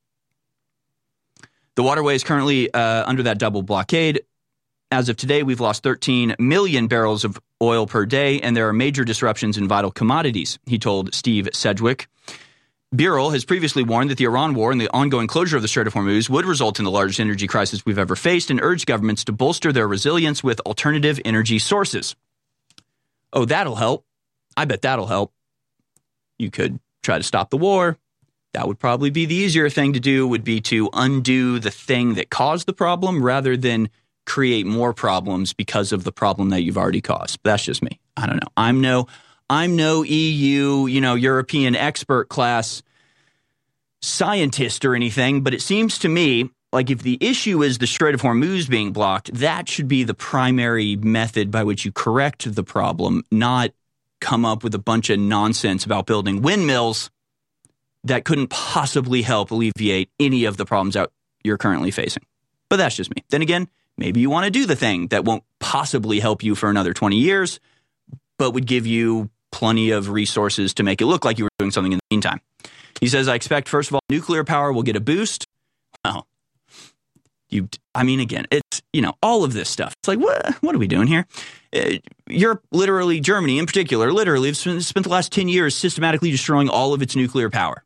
S14: The waterway is currently under that double blockade. As of today, we've lost 13 million barrels of oil per day, and there are major disruptions in vital commodities, he told Steve Sedgwick. Birol has previously warned that the Iran war and the ongoing closure of the Strait of Hormuz would result in the largest energy crisis we've ever faced, and urged governments to bolster their resilience with alternative energy sources. Oh, that'll help. I bet that'll help. You could try to stop the war. That would probably be the easier thing to do, would be to undo the thing that caused the problem rather than create more problems because of the problem that you've already caused. But that's just me. I don't know. I'm no EU, European expert class scientist or anything, but it seems to me like if the issue is the Strait of Hormuz being blocked, that should be the primary method by which you correct the problem, not come up with a bunch of nonsense about building windmills that couldn't possibly help alleviate any of the problems out you're currently facing. But that's just me. Then again, maybe you want to do the thing that won't possibly help you for another 20 years, but would give you plenty of resources to make it look like you were doing something in the meantime. He says, I expect, first of all, nuclear power will get a boost. Well, again, it's, all of this stuff. It's like, what are we doing here? Europe, literally, Germany in particular, literally spent the last 10 years systematically destroying all of its nuclear power.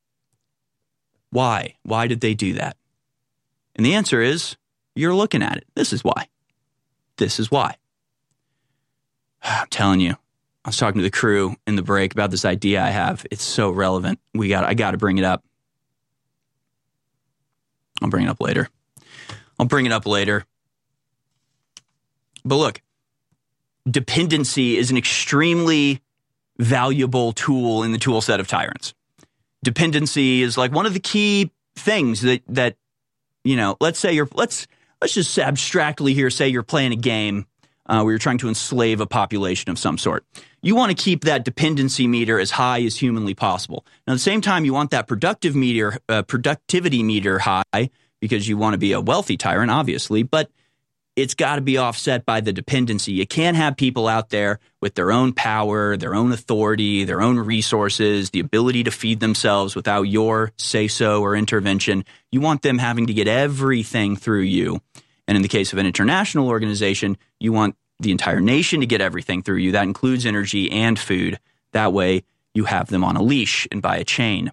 S14: Why? Why did they do that? And the answer is, you're looking at it. This is why. This is why. I'm telling you, I was talking to the crew in the break about this idea I have. It's so relevant. I got to bring it up. I'll bring it up later. But look, dependency is an extremely valuable tool in the tool set of tyrants. Dependency is like one of the key things that let's say let's just abstractly here say you're playing a game where you're trying to enslave a population of some sort. You want to keep that dependency meter as high as humanly possible. Now, at the same time, you want that productivity meter high because you want to be a wealthy tyrant, obviously, but it's got to be offset by the dependency. You can't have people out there with their own power, their own authority, their own resources, the ability to feed themselves without your say-so or intervention. You want them having to get everything through you. And in the case of an international organization, you want the entire nation to get everything through you. That includes energy and food. That way, you have them on a leash and by a chain.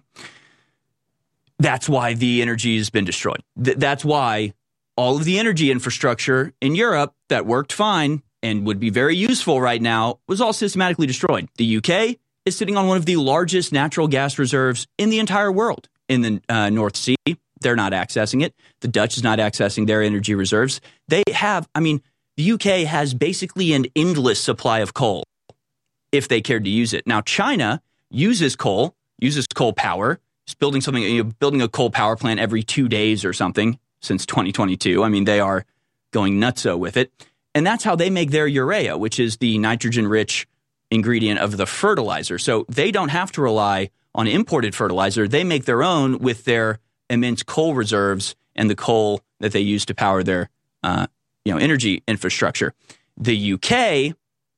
S14: That's why the energy has been destroyed. That's why all of the energy infrastructure in Europe that worked fine and would be very useful right now was all systematically destroyed. The UK is sitting on one of the largest natural gas reserves in the entire world in the North Sea. They're not accessing it. The Dutch is not accessing their energy reserves. The UK has basically an endless supply of coal if they cared to use it. Now, China uses coal power. It's building a coal power plant every 2 days or something since 2022. They are going nutso with it. And that's how they make their urea, which is the nitrogen-rich ingredient of the fertilizer. So they don't have to rely on imported fertilizer. They make their own with their immense coal reserves and the coal that they use to power their energy infrastructure. The UK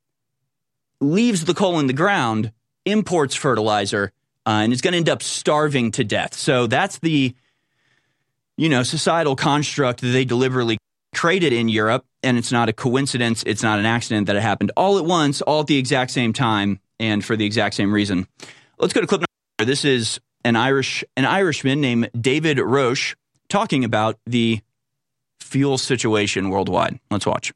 S14: leaves the coal in the ground, imports fertilizer, and is going to end up starving to death. So that's the societal construct that they deliberately created in Europe, and it's not a coincidence, it's not an accident that it happened all at once, all at the exact same time, and for the exact same reason. Let's go to clip number. This is an Irishman named David Roche talking about the fuel situation worldwide. Let's watch.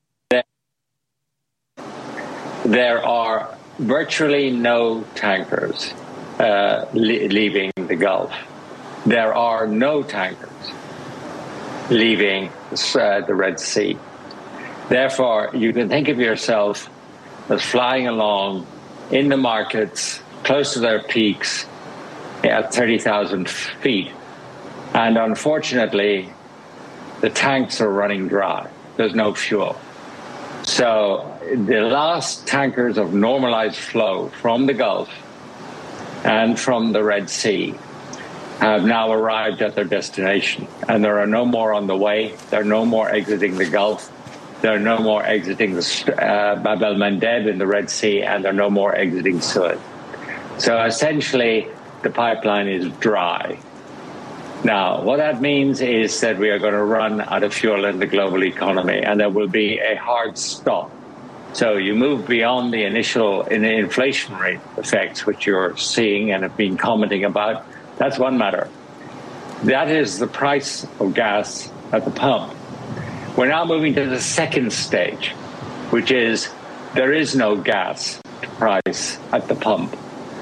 S17: There are virtually no tankers leaving the Gulf. There are no tankers leaving the Red Sea. Therefore, you can think of yourself as flying along in the markets close to their peaks at 30,000 feet. And unfortunately, the tanks are running dry. There's no fuel. So the last tankers of normalized flow from the Gulf and from the Red Sea have now arrived at their destination. And there are no more on the way. There are no more exiting the Gulf. There are no more exiting Bab el-Mandeb in the Red Sea, and there are no more exiting Suez. So essentially, the pipeline is dry. Now, what that means is that we are going to run out of fuel in the global economy, and there will be a hard stop. So you move beyond the initial inflation rate effects, which you're seeing and have been commenting about. That's one matter. That is the price of gas at the pump. We're now moving to the second stage, which is there is no gas price at the pump.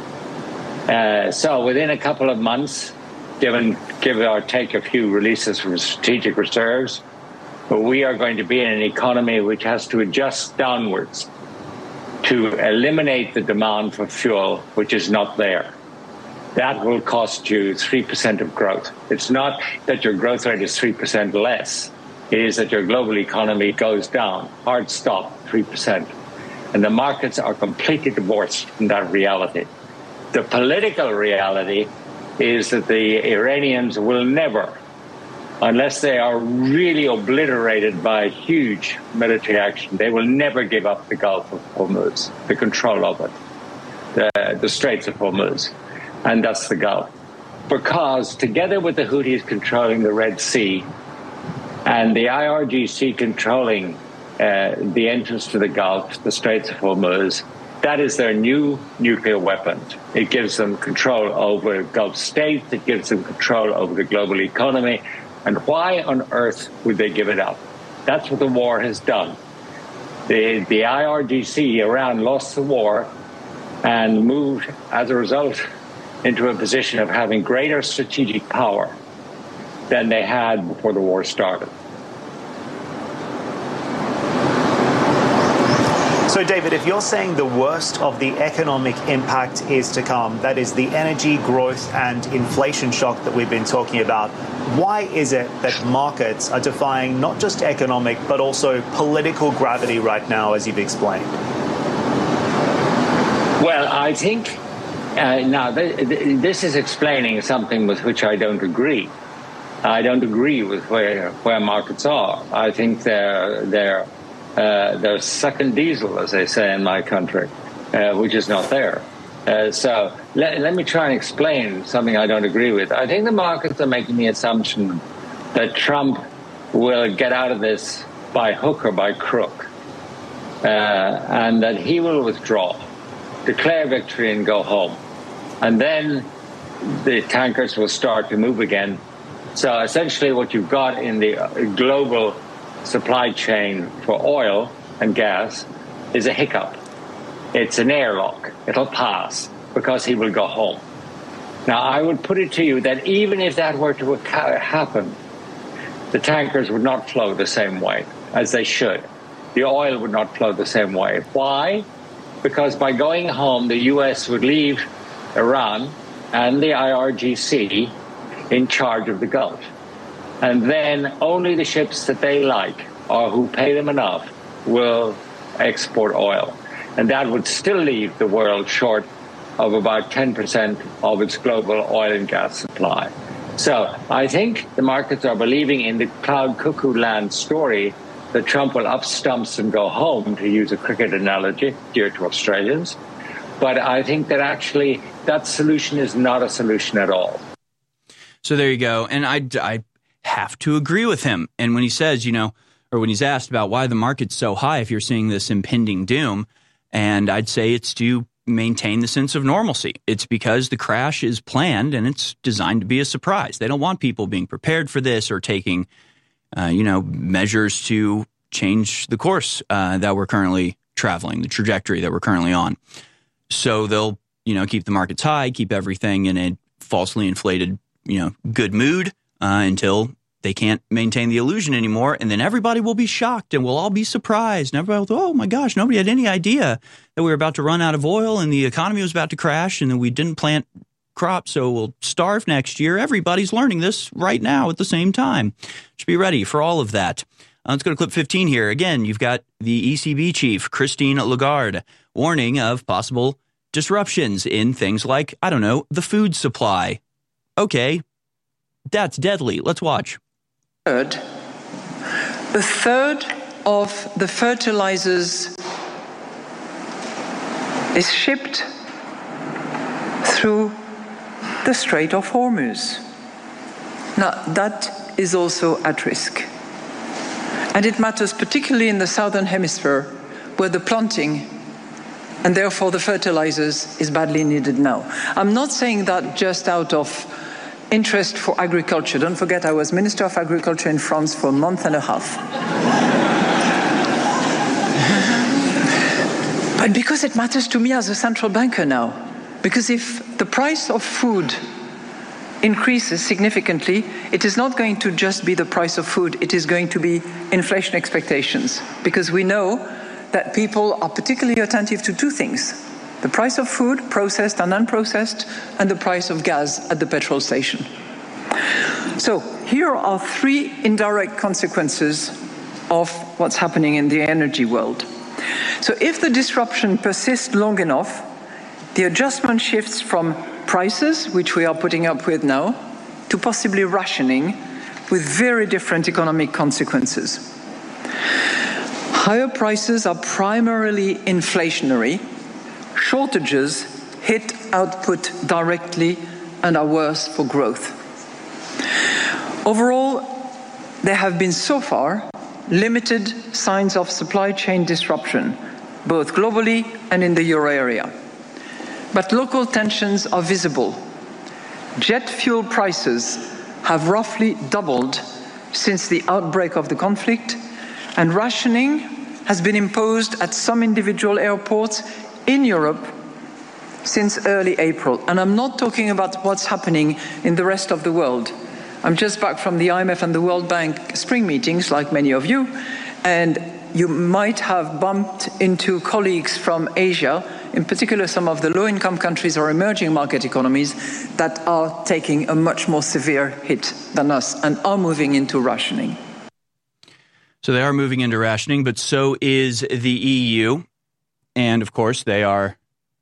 S17: So within a couple of months, give or take a few releases from strategic reserves, but we are going to be in an economy which has to adjust downwards to eliminate the demand for fuel, which is not there. That will cost you 3% of growth. It's not that your growth rate is 3% less. It is that your global economy goes down. Hard stop, 3%. And the markets are completely divorced from that reality. The political reality is that the Iranians will never, unless they are really obliterated by huge military action, they will never give up the Gulf of Hormuz, the control of it, the Straits of Hormuz, and that's the Gulf. Because together with the Houthis controlling the Red Sea and the IRGC controlling the entrance to the Gulf, the Straits of Hormuz, that is their new nuclear weapon. It gives them control over Gulf states. It gives them control over the global economy. And why on earth would they give it up? That's what the war has done. The IRGC, Iran, lost the war and moved, as a result, into a position of having greater strategic power than they had before the war started.
S18: So, David, if you're saying the worst of the economic impact is to come, that is the energy growth and inflation shock that we've been talking about, why is it that markets are defying not just economic but also political gravity right now, as you've explained?
S17: Well, I think now this is explaining something with which I don't agree. I don't agree with where markets are. I think they're sucking diesel, as they say in my country, which is not there. So let me try and explain something I don't agree with. I think the markets are making the assumption that Trump will get out of this by hook or by crook, and that he will withdraw, declare victory and go home. And then the tankers will start to move again. So essentially what you've got in the global supply chain for oil and gas is a hiccup. It's an airlock. It'll pass because he will go home. Now, I would put it to you that even if that were to happen, the tankers would not flow the same way as they should. The oil would not flow the same way. Why? Because by going home, the U.S. would leave Iran and the IRGC in charge of the Gulf. And then only the ships that they like or who pay them enough will export oil. And that would still leave the world short of about 10% of its global oil and gas supply. So I think the markets are believing in the cloud cuckoo land story that Trump will up stumps and go home, to use a cricket analogy dear to Australians. But I think that actually that solution is not a solution at all.
S14: So there you go. And I have to agree with him. And when he says, or when he's asked about why the market's so high if you're seeing this impending doom, and I'd say it's to maintain the sense of normalcy. It's because the crash is planned and it's designed to be a surprise. They don't want people being prepared for this or taking, measures to change the course that we're currently traveling, the trajectory that we're currently on. So they'll, keep the markets high, keep everything in a falsely inflated, good mood until they can't maintain the illusion anymore. And then everybody will be shocked and we'll all be surprised. And everybody will go, oh my gosh, nobody had any idea that we were about to run out of oil and the economy was about to crash and then we didn't plant crops, so we'll starve next year. Everybody's learning this right now at the same time. Should be ready for all of that. Let's go to clip 15 here. Again, you've got the ECB chief, Christine Lagarde, warning of possible disruptions in things like, the food supply. Okay, that's deadly. Let's watch.
S19: The third of the fertilizers is shipped through the Strait of Hormuz. Now, that is also at risk. And it matters particularly in the southern hemisphere, where the planting and therefore the fertilizers is badly needed now. I'm not saying that just out of interest for agriculture. Don't forget, I was Minister of Agriculture in France for a month and a half. But because it matters to me as a central banker now. Because if the price of food increases significantly, it is not going to just be the price of food, it is going to be inflation expectations. Because we know that people are particularly attentive to two things: the price of food, processed and unprocessed, and the price of gas at the petrol station. So here are three indirect consequences of what's happening in the energy world. So if the disruption persists long enough, the adjustment shifts from prices, which we are putting up with now, to possibly rationing, with very different economic consequences. Higher prices are primarily inflationary. Shortages hit output directly and are worse for growth. Overall, there have been so far limited signs of supply chain disruption, both globally and in the euro area. But local tensions are visible. Jet fuel prices have roughly doubled since the outbreak of the conflict, and rationing has been imposed at some individual airports in Europe since early April. And I'm not talking about what's happening in the rest of the world. I'm just back from the IMF and the World Bank spring meetings, like many of you, and you might have bumped into colleagues from Asia, in particular some of the low-income countries or emerging market economies, that are taking a much more severe hit than us and are moving into rationing.
S14: So they are moving into rationing, but so is the EU. And, of course, they are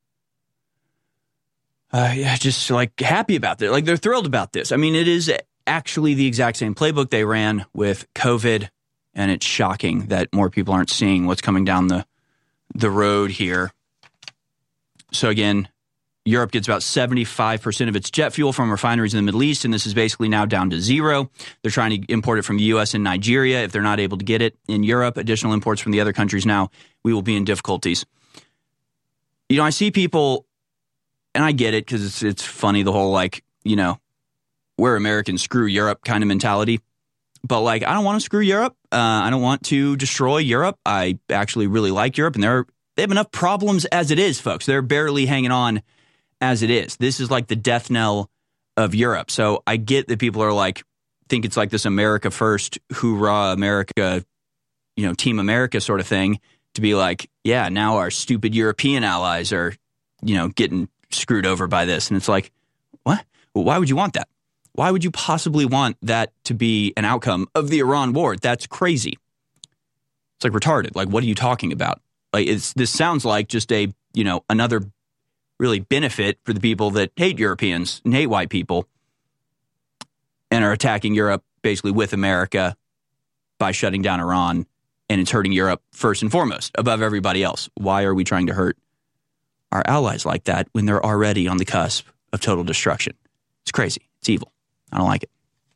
S14: just, like, happy about it. Like, they're thrilled about this. I mean, it is actually the exact same playbook they ran with COVID, and it's shocking that more people aren't seeing what's coming down the road here. So, again, Europe gets about 75% of its jet fuel from refineries in the Middle East, and this is basically now down to zero. They're trying to import it from the U.S. and Nigeria. If they're not able to get it in Europe, additional imports from the other countries now, we will be in difficulties. You know, I see people, and I get it because it's funny, the whole, like, you know, we're Americans, screw Europe kind of mentality. But, like, I don't want to screw Europe. I don't want to destroy Europe. I actually really like Europe, and they have enough problems as it is, folks. They're barely hanging on as it is. This is like the death knell of Europe. So I get that people are like, think it's like this America first, hoorah, America, you know, Team America sort of thing, to be like, yeah, now our stupid European allies are, you know, getting screwed over by this. And it's like, what? Well, why would you want that? Why would you possibly want that to be an outcome of the Iran war? That's crazy. It's like retarded. Like, what are you talking about? Like, this sounds like just a, you know, another really benefit for the people that hate Europeans and hate white people and are attacking Europe basically with America by shutting down Iran, and it's hurting Europe first and foremost above everybody else. Why are we trying to hurt our allies like that when they're already on the cusp of total destruction? It's crazy. It's evil. I don't like it.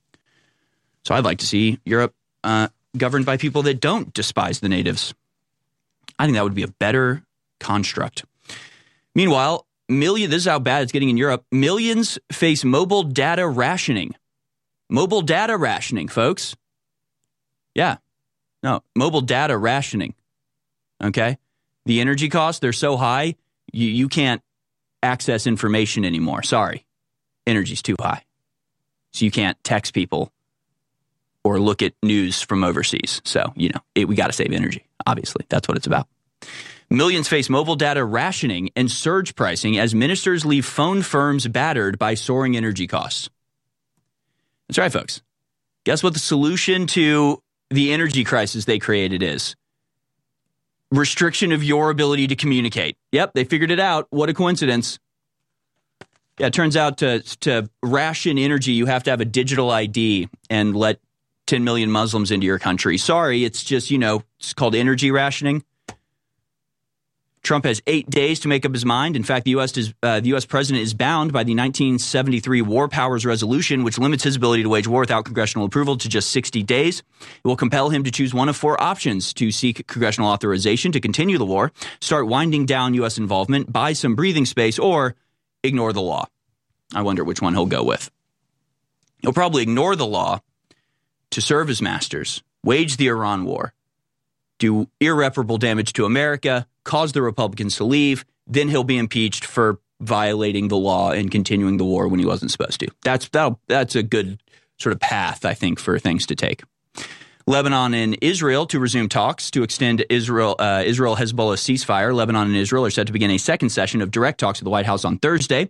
S14: So I'd like to see Europe governed by people that don't despise the natives. I think that would be a better construct. Meanwhile, this is how bad it's getting in Europe. Millions face mobile data rationing. Mobile data rationing, folks. Yeah. No, mobile data rationing. Okay? The energy costs, they're so high, you can't access information anymore. Sorry. Energy's too high. So you can't text people or look at news from overseas. So, you know, we got to save energy. Obviously, that's what it's about. Millions face mobile data rationing and surge pricing as ministers leave phone firms battered by soaring energy costs. That's right, folks. Guess what the solution to the energy crisis they created is? Restriction of your ability to communicate. Yep, they figured it out. What a coincidence. Yeah, it turns out to ration energy, you have to have a digital ID and let 10 million Muslims into your country. Sorry, it's just, it's called energy rationing. Trump has 8 days to make up his mind. In fact, the U.S. president is bound by the 1973 War Powers Resolution, which limits his ability to wage war without congressional approval to just 60 days. It will compel him to choose one of 4 options: to seek congressional authorization to continue the war, start winding down U.S. involvement, buy some breathing space, or ignore the law. I wonder which one he'll go with. He'll probably ignore the law to serve his masters, wage the Iran war, do irreparable damage to America, cause the Republicans to leave, then he'll be impeached for violating the law and continuing the war when he wasn't supposed to. That's a good sort of path, I think, for things to take. Lebanon and Israel to resume talks to extend Israel-Hezbollah ceasefire. Lebanon and Israel are set to begin a second session of direct talks at the White House on Thursday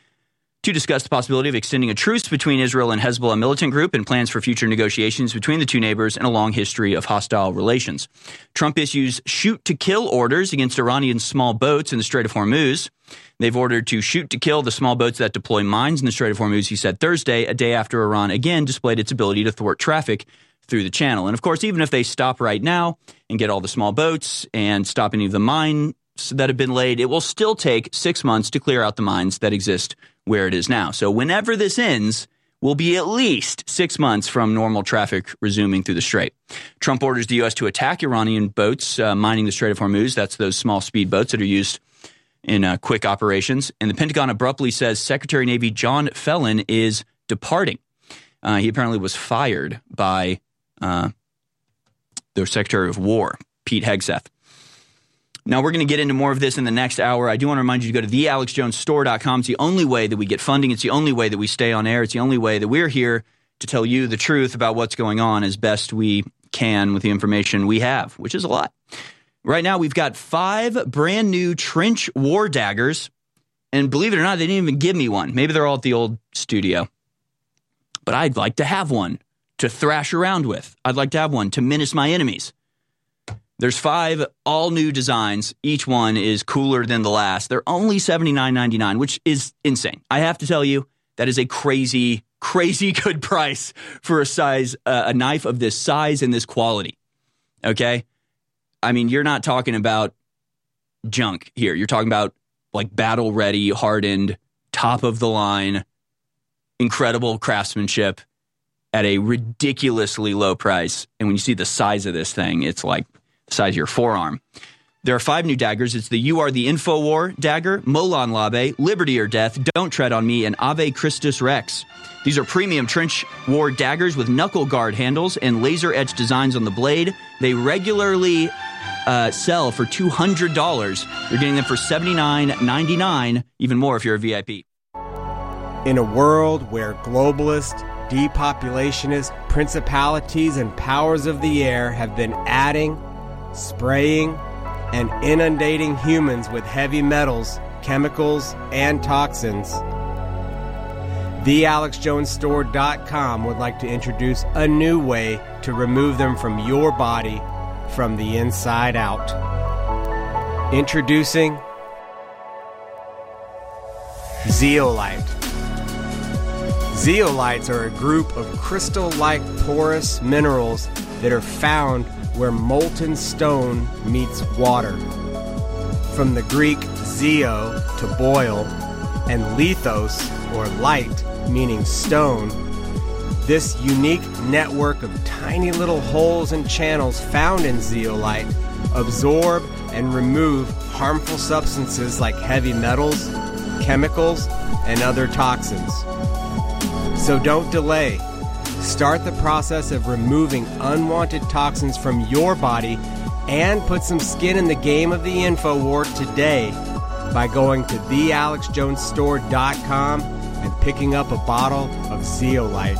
S14: to discuss the possibility of extending a truce between Israel and Hezbollah militant group and plans for future negotiations between the two neighbors and a long history of hostile relations. Trump issues shoot-to-kill orders against Iranian small boats in the Strait of Hormuz. They've ordered to shoot to kill the small boats that deploy mines in the Strait of Hormuz, he said Thursday, a day after Iran again displayed its ability to thwart traffic through the channel. And of course, even if they stop right now and get all the small boats and stop any of the mines that have been laid, it will still take 6 months to clear out the mines that exist where it is now. So whenever this ends, will be at least 6 months from normal traffic resuming through the Strait. Trump orders the U.S. to attack Iranian boats mining the Strait of Hormuz. That's those small speed boats that are used in quick operations. And the Pentagon abruptly says Secretary of Navy John Phelan is departing. He apparently was fired by the Secretary of War, Pete Hegseth. Now, we're going to get into more of this in the next hour. I do want to remind you to go to thealexjonesstore.com. It's the only way that we get funding. It's the only way that we stay on air. It's the only way that we're here to tell you the truth about what's going on as best we can with the information we have, which is a lot. Right now, we've got 5 brand new trench war daggers. And believe it or not, they didn't even give me one. Maybe they're all at the old studio. But I'd like to have one to thrash around with. I'd like to have one to menace my enemies. There's 5 all-new designs. Each one is cooler than the last. They're only $79.99, which is insane. I have to tell you, that is a crazy, crazy good price for a knife of this size and this quality. Okay? I mean, you're not talking about junk here. You're talking about like battle-ready, hardened, top-of-the-line, incredible craftsmanship at a ridiculously low price. And when you see the size of this thing, it's like size of your forearm. There are 5 new daggers. It's the You Are the Infowar dagger, Molon Labe, Liberty or Death, Don't Tread on Me, and Ave Christus Rex. These are premium trench war daggers with knuckle guard handles and laser-etched designs on the blade. They regularly sell for $200. You're getting them for $79.99, even more if you're a VIP.
S20: In a world where globalist, depopulationist, principalities and powers of the air have been adding, spraying, and inundating humans with heavy metals, chemicals, and toxins, TheAlexJonesStore.com would like to introduce a new way to remove them from your body from the inside out. Introducing Zeolite. Zeolites are a group of crystal-like porous minerals that are found where molten stone meets water. From the Greek zeo, to boil, and lithos, or light, meaning stone, this unique network of tiny little holes and channels found in zeolite absorb and remove harmful substances like heavy metals, chemicals, and other toxins. So don't delay. Start the process of removing unwanted toxins from your body and put some skin in the game of the InfoWar today by going to TheAlexJonesStore.com and picking up a bottle of Zeolite.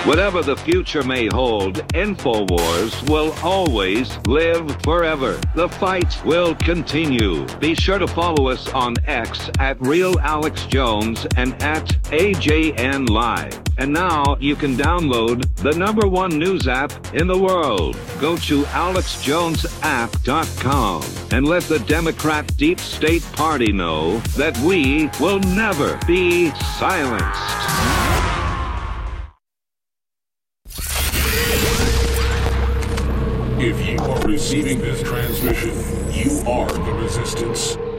S21: Whatever the future may hold, InfoWars will always live forever. The fight will continue. Be sure to follow us on X at RealAlexJones and at AJN Live. And now you can download the #1 news app in the world. Go to AlexJonesApp.com and let the Democrat Deep State Party know that we will never be silenced.
S15: If you are receiving this transmission, you are the resistance.